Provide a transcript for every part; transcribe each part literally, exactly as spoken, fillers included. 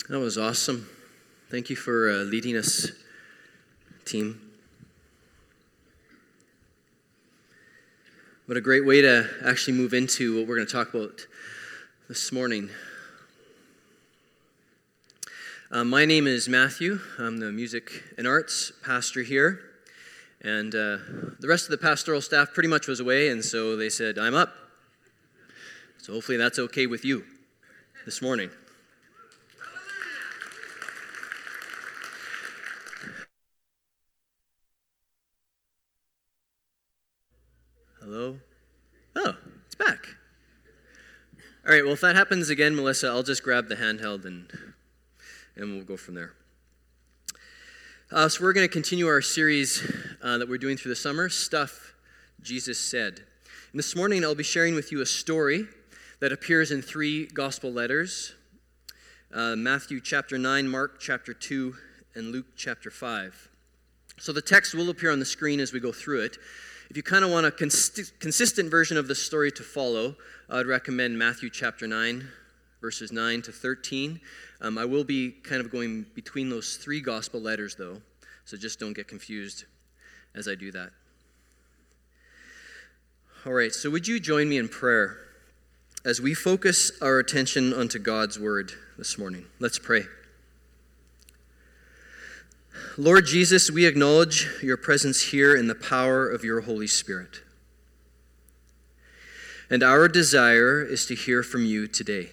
That was awesome. Thank you for uh, leading us, team. What a great way to actually move into what we're going to talk about this morning. Uh, my name is Matthew. I'm the music and arts pastor here. And uh, the rest of the pastoral staff pretty much was away, and so they said, I'm up. So hopefully that's okay with you this morning. Hello? Oh, it's back. All right, well, if that happens again, Melissa, I'll just grab the handheld and and we'll go from there. Uh, so we're going to continue our series uh, that we're doing through the summer, Stuff Jesus Said. And this morning I'll be sharing with you a story that appears in three gospel letters, uh, Matthew chapter nine, Mark chapter two, and Luke chapter five. So the text will appear on the screen as we go through it. If you kind of want a cons- consistent version of the story to follow, I'd recommend Matthew chapter nine, verses nine to thirteen. Um, I will be kind of going between those three gospel letters, though, so just don't get confused as I do that. All right, so would you join me in prayer as we focus our attention onto God's word this morning? Let's pray. Lord Jesus, we acknowledge your presence here in the power of your Holy Spirit. And our desire is to hear from you today.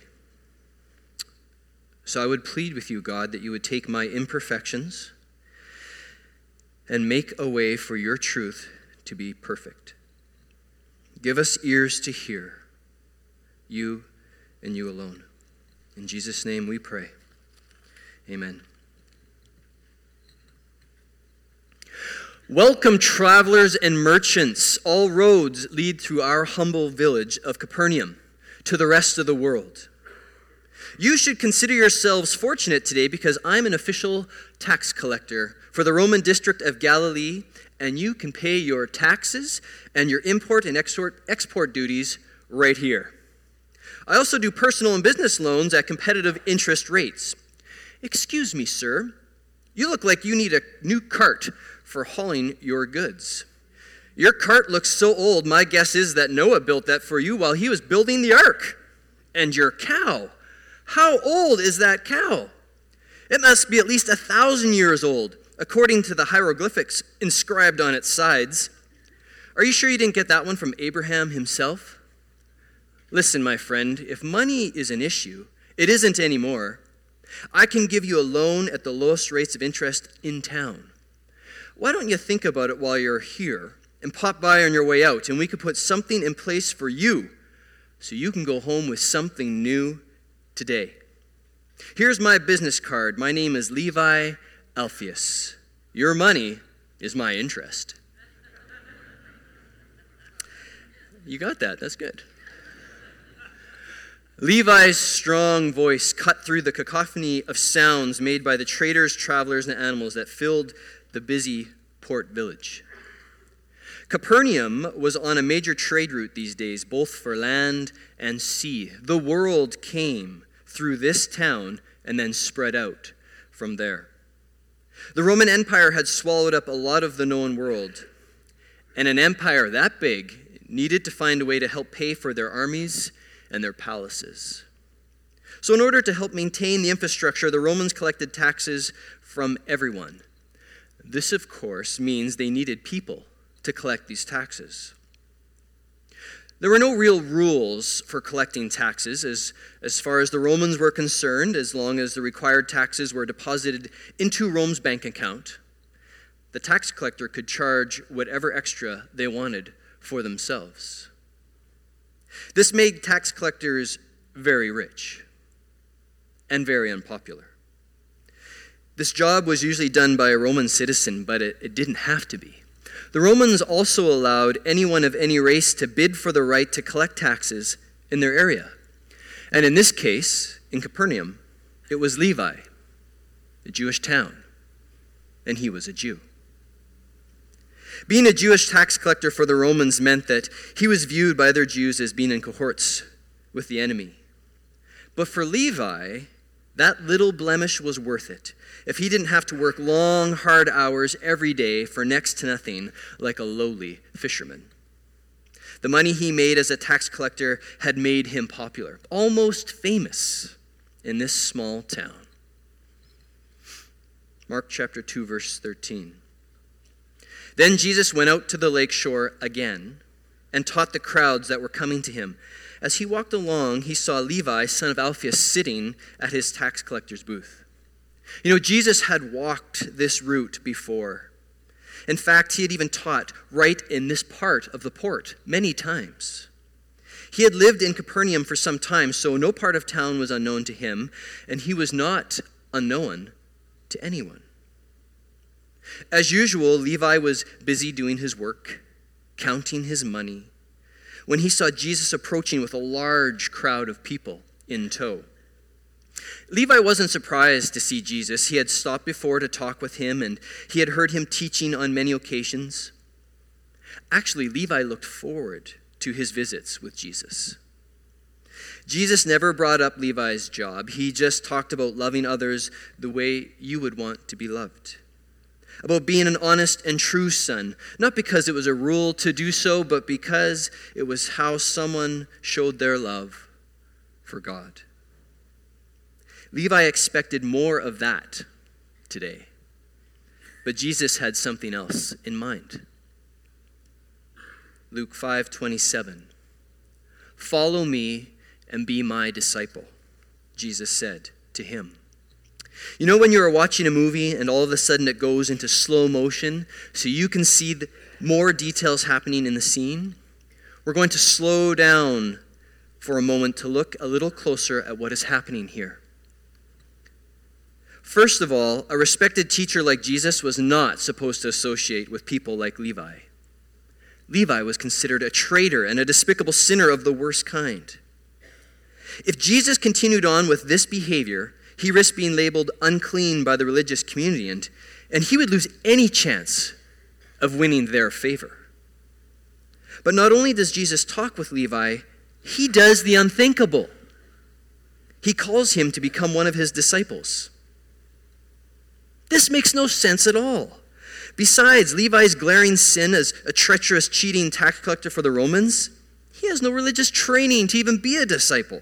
So I would plead with you, God, that you would take my imperfections and make a way for your truth to be perfect. Give us ears to hear you and you alone. In Jesus' name we pray. Amen. Welcome, travelers and merchants. All roads lead through our humble village of Capernaum to the rest of the world. You should consider yourselves fortunate today because I'm an official tax collector for the Roman district of Galilee, and you can pay your taxes and your import and export, export duties right here. I also do personal and business loans at competitive interest rates. Excuse me, sir. You look like you need a new cart for hauling your goods. Your cart looks so old, my guess is that Noah built that for you while he was building the ark. And your cow, how old is that cow? It must be at least a thousand years old, according to the hieroglyphics inscribed on its sides. Are you sure you didn't get that one from Abraham himself? Listen, my friend, if money is an issue, it isn't anymore. I can give you a loan at the lowest rates of interest in town. Why don't you think about it while you're here and pop by on your way out, and we could put something in place for you so you can go home with something new today. Here's my business card. My name is Levi Alpheus. Your money is my interest. You got that. That's good. Levi's strong voice cut through the cacophony of sounds made by the traders, travelers, and animals that filled the busy port village. Capernaum was on a major trade route these days, both for land and sea. The world came through this town and then spread out from there. The Roman Empire had swallowed up a lot of the known world, and an empire that big needed to find a way to help pay for their armies and their palaces. So in order to help maintain the infrastructure, the Romans collected taxes from everyone. This, of course, means they needed people to collect these taxes. There were no real rules for collecting taxes as, as far as the Romans were concerned, as long as the required taxes were deposited into Rome's bank account. The tax collector could charge whatever extra they wanted for themselves. This made tax collectors very rich and very unpopular. This job was usually done by a Roman citizen, but it, it didn't have to be. The Romans also allowed anyone of any race to bid for the right to collect taxes in their area. And in this case, in Capernaum, it was Levi, a Jewish town, and he was a Jew. Being a Jewish tax collector for the Romans meant that he was viewed by other Jews as being in cohorts with the enemy. But for Levi, That little blemish was worth it if he didn't have to work long, hard hours every day for next to nothing like a lowly fisherman. The money he made as a tax collector had made him popular, almost famous in this small town. Mark chapter two, verse thirteen. Then Jesus went out to the lake shore again and taught the crowds that were coming to him. As he walked along, he saw Levi, son of Alphaeus, sitting at his tax collector's booth. You know, Jesus had walked this route before. In fact, he had even taught right in this part of the port many times. He had lived in Capernaum for some time, so no part of town was unknown to him, and he was not unknown to anyone. As usual, Levi was busy doing his work, counting his money, when he saw Jesus approaching with a large crowd of people in tow. Levi wasn't surprised to see Jesus. He had stopped before to talk with him, and he had heard him teaching on many occasions. Actually, Levi looked forward to his visits with Jesus. Jesus never brought up Levi's job. He just talked about loving others the way you would want to be loved. About being an honest and true son, not because it was a rule to do so, but because it was how someone showed their love for God. Levi expected more of that today, but Jesus had something else in mind. Luke five twenty-seven. Follow me and be my disciple, Jesus said to him. You know when you are watching a movie and all of a sudden it goes into slow motion so you can see the more details happening in the scene? We're going to slow down for a moment to look a little closer at what is happening here. First of all, a respected teacher like Jesus was not supposed to associate with people like Levi. Levi was considered a traitor and a despicable sinner of the worst kind. If Jesus continued on with this behavior, he risked being labeled unclean by the religious community, and, and he would lose any chance of winning their favor. But not only does Jesus talk with Levi, he does the unthinkable. He calls him to become one of his disciples. This makes no sense at all. Besides Levi's glaring sin as a treacherous, cheating tax collector for the Romans, he has no religious training to even be a disciple.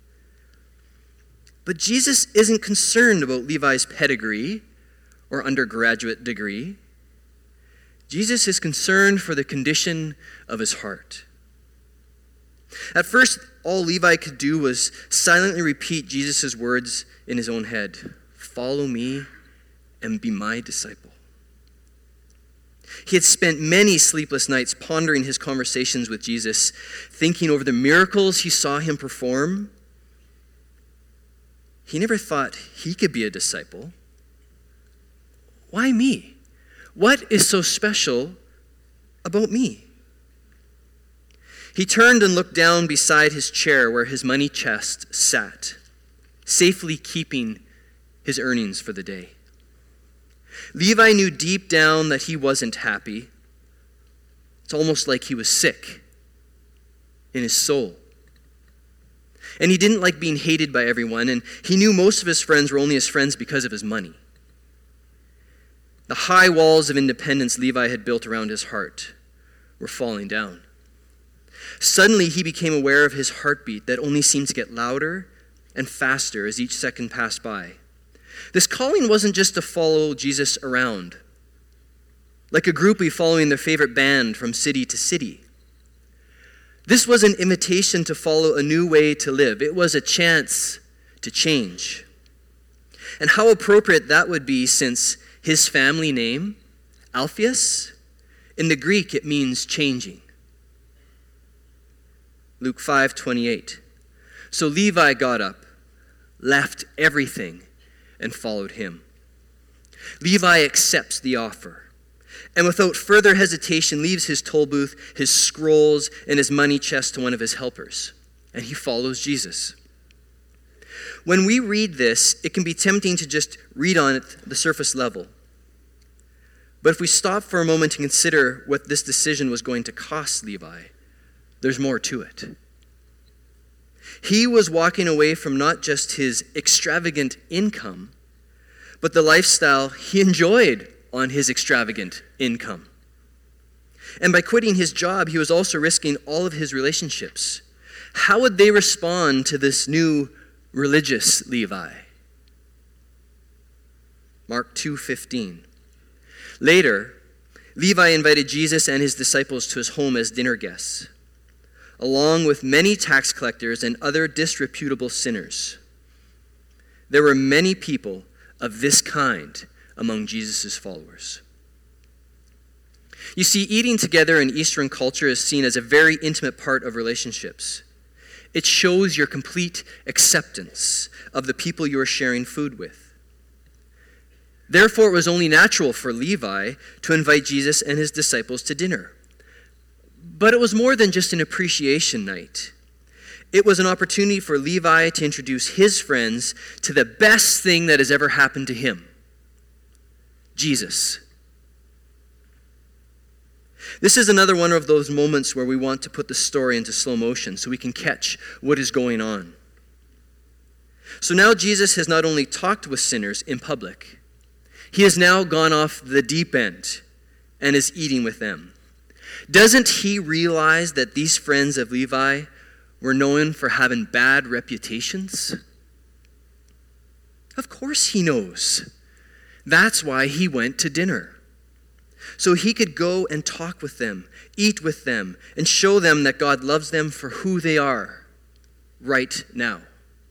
But Jesus isn't concerned about Levi's pedigree or undergraduate degree. Jesus is concerned for the condition of his heart. At first, all Levi could do was silently repeat Jesus' words in his own head. Follow me and be my disciple. He had spent many sleepless nights pondering his conversations with Jesus, thinking over the miracles he saw him perform. He never thought he could be a disciple. Why me? What is so special about me? He turned and looked down beside his chair where his money chest sat, safely keeping his earnings for the day. Levi knew deep down that he wasn't happy. It's almost like he was sick in his soul. And he didn't like being hated by everyone, and he knew most of his friends were only his friends because of his money. The high walls of independence Levi had built around his heart were falling down. Suddenly, he became aware of his heartbeat that only seemed to get louder and faster as each second passed by. This calling wasn't just to follow Jesus around, like a groupie following their favorite band from city to city. This was an invitation to follow a new way to live. It was a chance to change. And how appropriate that would be, since his family name, Alphaeus, in the Greek it means changing. Luke five twenty-eight. So Levi got up, left everything, and followed him. Levi accepts the offer, and without further hesitation leaves his toll booth, his scrolls, and his money chest to one of his helpers, and he follows Jesus. When we read this, it can be tempting to just read on at the surface level. But if we stop for a moment to consider what this decision was going to cost Levi, there's more to it. He was walking away from not just his extravagant income, but the lifestyle he enjoyed on his extravagant income. And by quitting his job, he was also risking all of his relationships. How would they respond to this new religious Levi? Mark two fifteen. Later, Levi invited Jesus and his disciples to his home as dinner guests, along with many tax collectors and other disreputable sinners. There were many people of this kind among Jesus' followers. You see, eating together in Eastern culture is seen as a very intimate part of relationships. It shows your complete acceptance of the people you are sharing food with. Therefore, it was only natural for Levi to invite Jesus and his disciples to dinner. But it was more than just an appreciation night. It was an opportunity for Levi to introduce his friends to the best thing that has ever happened to him, Jesus. This is another one of those moments where we want to put the story into slow motion so we can catch what is going on. So now Jesus has not only talked with sinners in public, he has now gone off the deep end and is eating with them. Doesn't he realize that these friends of Levi were known for having bad reputations? Of course he knows. That's why he went to dinner. So he could go and talk with them, eat with them, and show them that God loves them for who they are right now.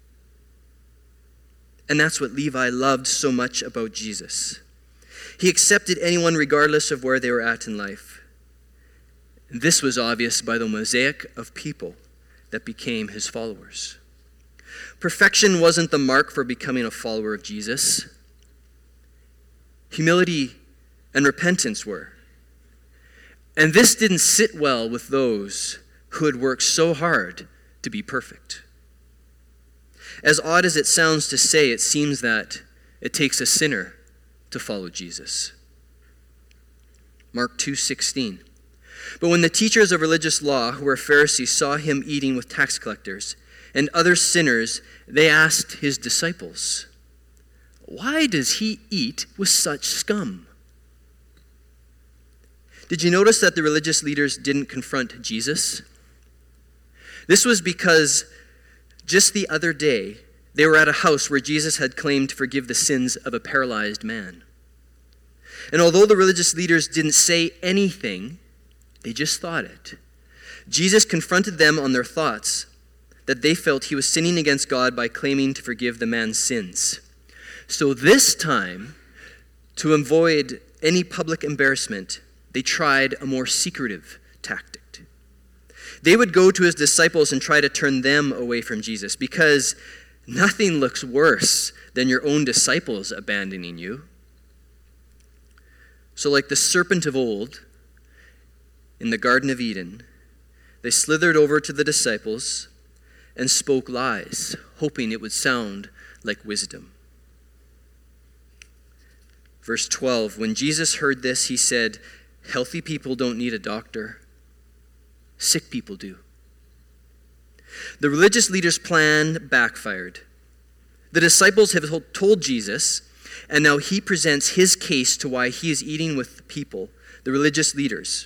And that's what Levi loved so much about Jesus. He accepted anyone regardless of where they were at in life. And this was obvious by the mosaic of people that became his followers. Perfection wasn't the mark for becoming a follower of Jesus. Humility and repentance were. And this didn't sit well with those who had worked so hard to be perfect. As odd as it sounds to say, it seems that it takes a sinner to follow Jesus. Mark two sixteen. But when the teachers of religious law, who were Pharisees, saw him eating with tax collectors and other sinners, they asked his disciples, "Why does he eat with such scum?" Did you notice that the religious leaders didn't confront Jesus? This was because just the other day, they were at a house where Jesus had claimed to forgive the sins of a paralyzed man. And although the religious leaders didn't say anything, they just thought it. Jesus confronted them on their thoughts that they felt he was sinning against God by claiming to forgive the man's sins. So this time, to avoid any public embarrassment, they tried a more secretive tactic. They would go to his disciples and try to turn them away from Jesus, because nothing looks worse than your own disciples abandoning you. So like the serpent of old in the Garden of Eden, they slithered over to the disciples and spoke lies, hoping it would sound like wisdom. Verse twelve, when Jesus heard this, he said, "Healthy people don't need a doctor. Sick people do." The religious leaders' plan backfired. The disciples have told Jesus, and now he presents his case to why he is eating with the people, the religious leaders,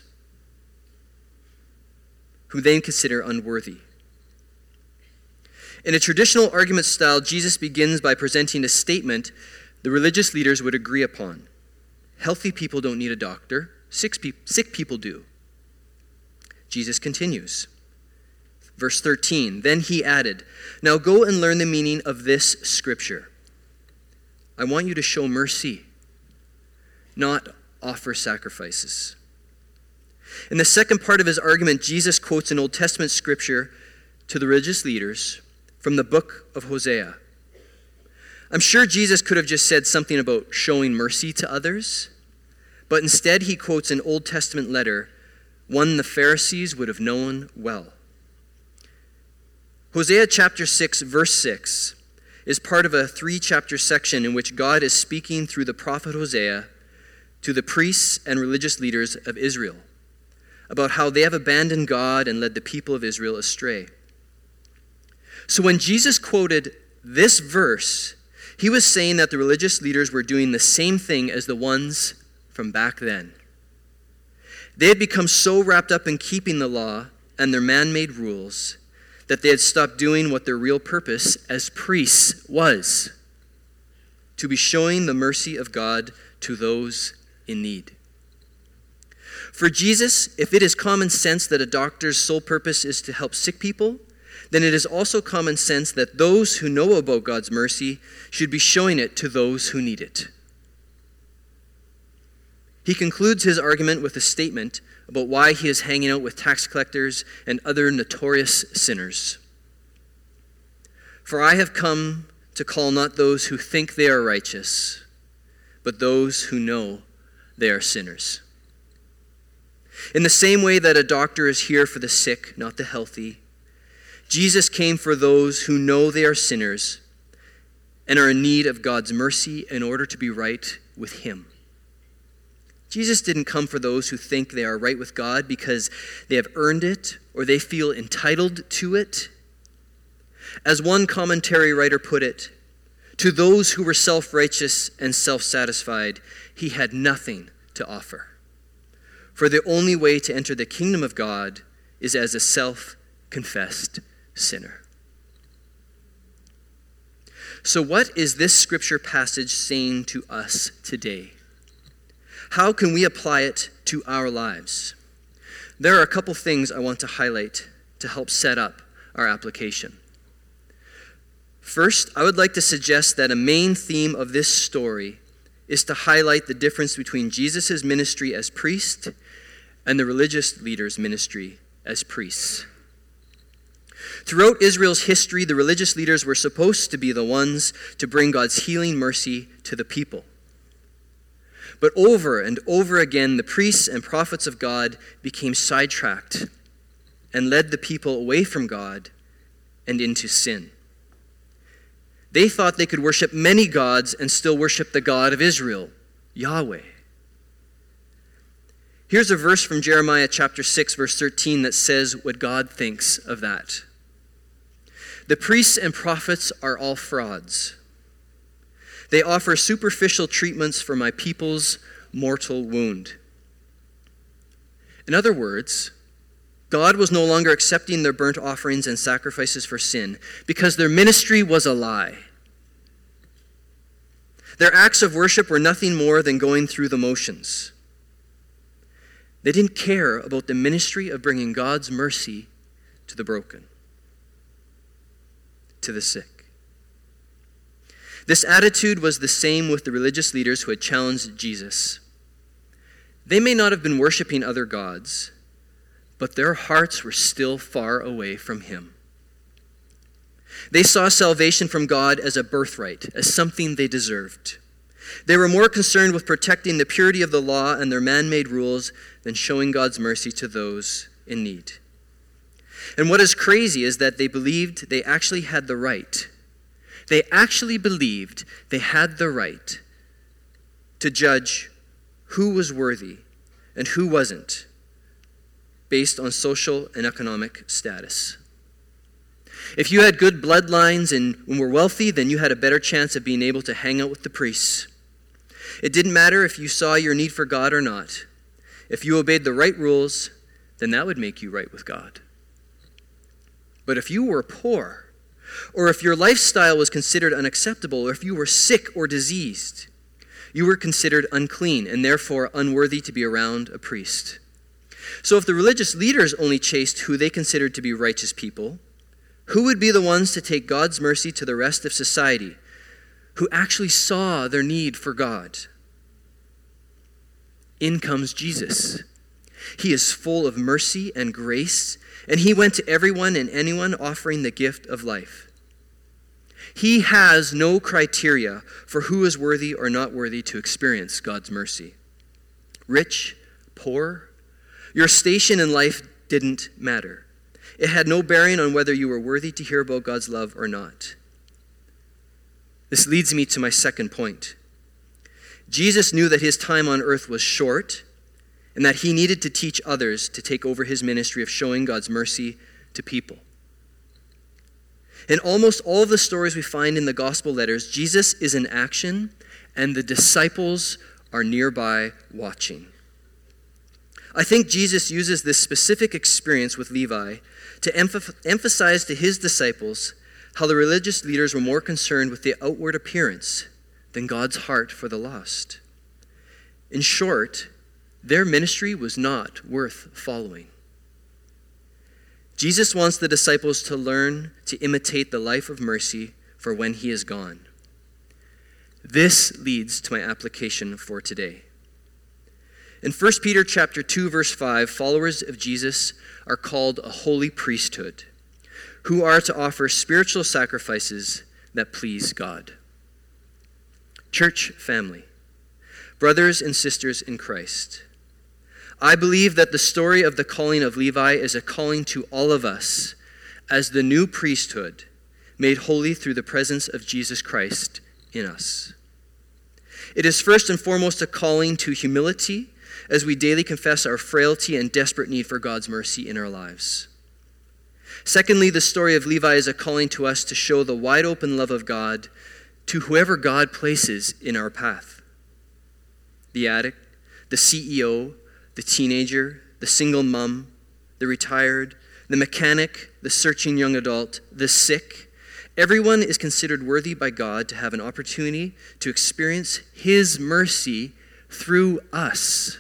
who they consider unworthy. In a traditional argument style, Jesus begins by presenting a statement the religious leaders would agree upon. Healthy people don't need a doctor. Sick, pe- sick people do. Jesus continues. Verse thirteen, then he added, "Now go and learn the meaning of this scripture. I want you to show mercy, not offer sacrifices." In the second part of his argument, Jesus quotes an Old Testament scripture to the religious leaders from the book of Hosea. I'm sure Jesus could have just said something about showing mercy to others, but instead he quotes an Old Testament letter, one the Pharisees would have known well. Hosea chapter six, verse six, is part of a three-chapter section in which God is speaking through the prophet Hosea to the priests and religious leaders of Israel about how they have abandoned God and led the people of Israel astray. So when Jesus quoted this verse, he was saying that the religious leaders were doing the same thing as the ones from back then. They had become so wrapped up in keeping the law and their man-made rules that they had stopped doing what their real purpose as priests was: to be showing the mercy of God to those in need. For Jesus, if it is common sense that a doctor's sole purpose is to help sick people, then it is also common sense that those who know about God's mercy should be showing it to those who need it. He concludes his argument with a statement about why he is hanging out with tax collectors and other notorious sinners. For I have come to call not those who think they are righteous, but those who know they are sinners. In the same way that a doctor is here for the sick, not the healthy, Jesus came for those who know they are sinners and are in need of God's mercy in order to be right with him. Jesus didn't come for those who think they are right with God because they have earned it or they feel entitled to it. As one commentary writer put it, to those who were self-righteous and self-satisfied, he had nothing to offer. For the only way to enter the kingdom of God is as a self-confessed sinner. So what is this scripture passage saying to us today? How can we apply it to our lives? There are a couple things I want to highlight to help set up our application. First, I would like to suggest that a main theme of this story is to highlight the difference between Jesus' ministry as priest and the religious leaders' ministry as priests. Throughout Israel's history, the religious leaders were supposed to be the ones to bring God's healing mercy to the people. But over and over again, the priests and prophets of God became sidetracked and led the people away from God and into sin. They thought they could worship many gods and still worship the God of Israel, Yahweh. Here's a verse from Jeremiah chapter six, verse thirteen that says what God thinks of that. The priests and prophets are all frauds. They offer superficial treatments for my people's mortal wound. In other words, God was no longer accepting their burnt offerings and sacrifices for sin because their ministry was a lie. Their acts of worship were nothing more than going through the motions. They didn't care about the ministry of bringing God's mercy to the broken, to the sick. This attitude was the same with the religious leaders who had challenged Jesus. They may not have been worshiping other gods, but their hearts were still far away from him. They saw salvation from God as a birthright, as something they deserved. They were more concerned with protecting the purity of the law and their man-made rules than showing God's mercy to those in need. And what is crazy is that they believed they actually had the right. They actually believed they had the right to judge who was worthy and who wasn't based on social and economic status. If you had good bloodlines and were wealthy, then you had a better chance of being able to hang out with the priests. It didn't matter if you saw your need for God or not. If you obeyed the right rules, then that would make you right with God. But if you were poor, or if your lifestyle was considered unacceptable, or if you were sick or diseased, you were considered unclean and therefore unworthy to be around a priest. So if the religious leaders only chased who they considered to be righteous people, who would be the ones to take God's mercy to the rest of society, who actually saw their need for God? In comes Jesus. He is full of mercy and grace, and he went to everyone and anyone offering the gift of life. He has no criteria for who is worthy or not worthy to experience God's mercy. Rich, poor, your station in life didn't matter. It had no bearing on whether you were worthy to hear about God's love or not. This leads me to my second point. Jesus knew that his time on earth was short and that he needed to teach others to take over his ministry of showing God's mercy to people. In almost all of the stories we find in the gospel letters, Jesus is in action and the disciples are nearby watching. I think Jesus uses this specific experience with Levi to emph- emphasize to his disciples how the religious leaders were more concerned with the outward appearance than God's heart for the lost. In short, their ministry was not worth following. Jesus wants the disciples to learn to imitate the life of mercy for when he is gone. This leads to my application for today. In First Peter chapter two, verse five, followers of Jesus are called a holy priesthood, who are to offer spiritual sacrifices that please God. Church family, brothers and sisters in Christ, I believe that the story of the calling of Levi is a calling to all of us as the new priesthood made holy through the presence of Jesus Christ in us. It is first and foremost a calling to humility as we daily confess our frailty and desperate need for God's mercy in our lives. Secondly, the story of Levi is a calling to us to show the wide open love of God to whoever God places in our path. The addict, the C E O, the teenager, the single mom, the retired, the mechanic, the searching young adult, the sick. Everyone is considered worthy by God to have an opportunity to experience his mercy through us.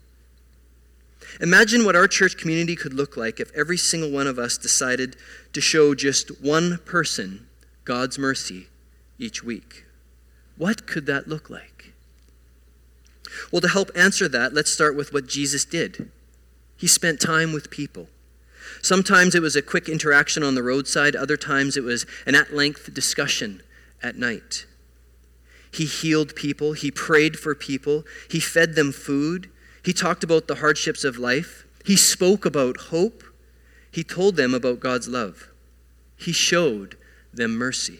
Imagine what our church community could look like if every single one of us decided to show just one person God's mercy each week. What could that look like? Well, to help answer that, let's start with what Jesus did. He spent time with people. Sometimes it was a quick interaction on the roadside. Other times it was an at-length discussion at night. He healed people. He prayed for people. He fed them food. He talked about the hardships of life. He spoke about hope. He told them about God's love. He showed them mercy.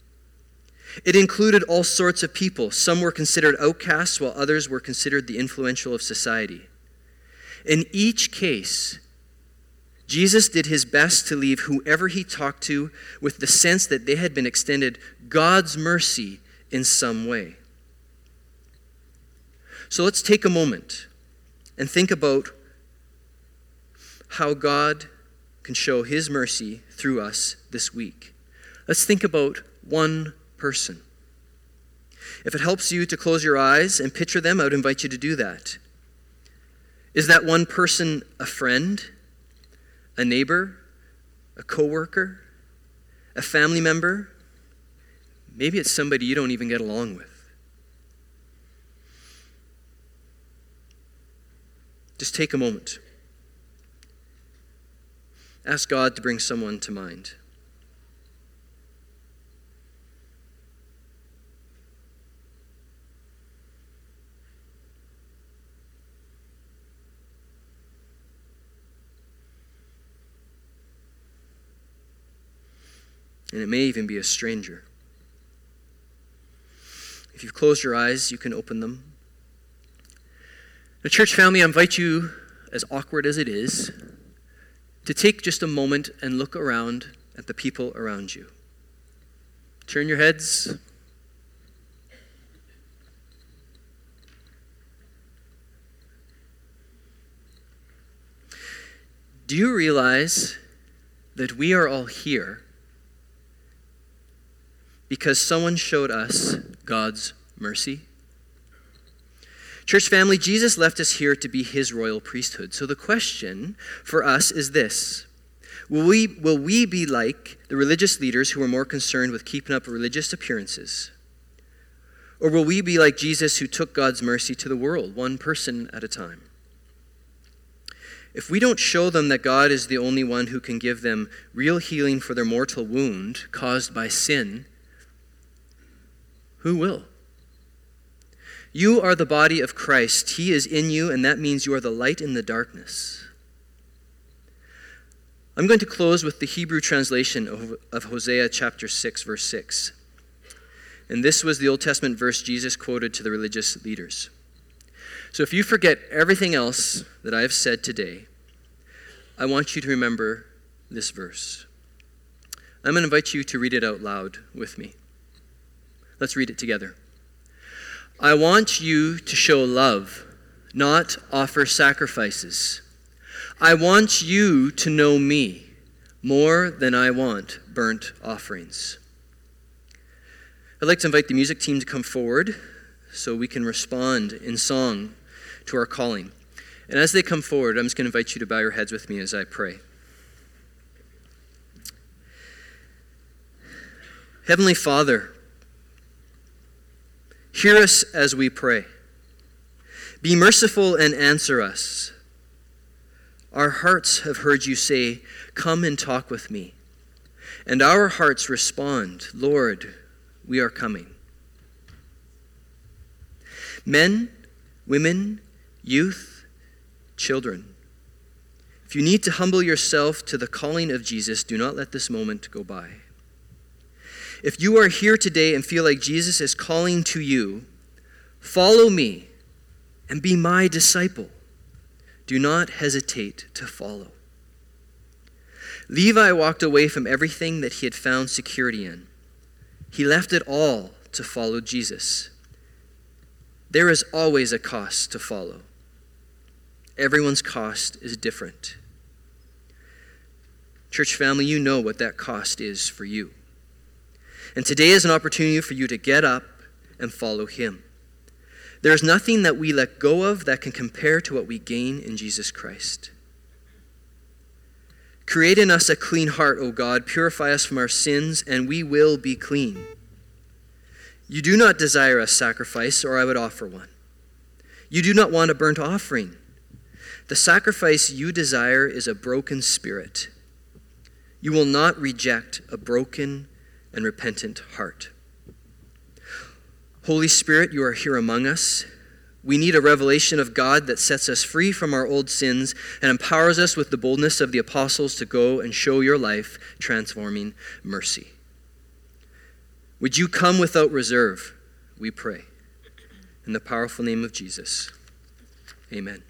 It included all sorts of people. Some were considered outcasts, while others were considered the influential of society. In each case, Jesus did his best to leave whoever he talked to with the sense that they had been extended God's mercy in some way. So let's take a moment and think about how God can show his mercy through us this week. Let's think about one person. If it helps you to close your eyes and picture them, I would invite you to do that. Is that one person a friend, a neighbor, a coworker, a family member? Maybe it's somebody you don't even get along with. Just take a moment. Ask God to bring someone to mind. And it may even be a stranger. If you've closed your eyes, you can open them. The church family, I invite you, as awkward as it is, to take just a moment and look around at the people around you. Turn your heads. Do you realize that we are all here because someone showed us God's mercy? Church family, Jesus left us here to be his royal priesthood. So the question for us is this: Will we, will we be like the religious leaders who were more concerned with keeping up religious appearances? Or will we be like Jesus, who took God's mercy to the world, one person at a time? If we don't show them that God is the only one who can give them real healing for their mortal wound caused by sin, who will? You are the body of Christ. He is in you, and that means you are the light in the darkness. I'm going to close with the Hebrew translation of, of Hosea chapter six, verse six. And this was the Old Testament verse Jesus quoted to the religious leaders. So if you forget everything else that I have said today, I want you to remember this verse. I'm going to invite you to read it out loud with me. Let's read it together. I want you to show love, not offer sacrifices. I want you to know me more than I want burnt offerings. I'd like to invite the music team to come forward so we can respond in song to our calling. And as they come forward, I'm just going to invite you to bow your heads with me as I pray. Heavenly Father, hear us as we pray. Be merciful and answer us. Our hearts have heard you say, "Come and talk with me." And our hearts respond, "Lord, we are coming." Men, women, youth, children, if you need to humble yourself to the calling of Jesus, do not let this moment go by. If you are here today and feel like Jesus is calling to you, follow me and be my disciple. Do not hesitate to follow. Levi walked away from everything that he had found security in. He left it all to follow Jesus. There is always a cost to follow. Everyone's cost is different. Church family, you know what that cost is for you. And today is an opportunity for you to get up and follow him. There is nothing that we let go of that can compare to what we gain in Jesus Christ. Create in us a clean heart, O God. Purify us from our sins, and we will be clean. You do not desire a sacrifice, or I would offer one. You do not want a burnt offering. The sacrifice you desire is a broken spirit. You will not reject a broken and repentant heart. Holy Spirit, you are here among us. We need a revelation of God that sets us free from our old sins and empowers us with the boldness of the apostles to go and show your life transforming mercy. Would you come without reserve, we pray. In the powerful name of Jesus, amen.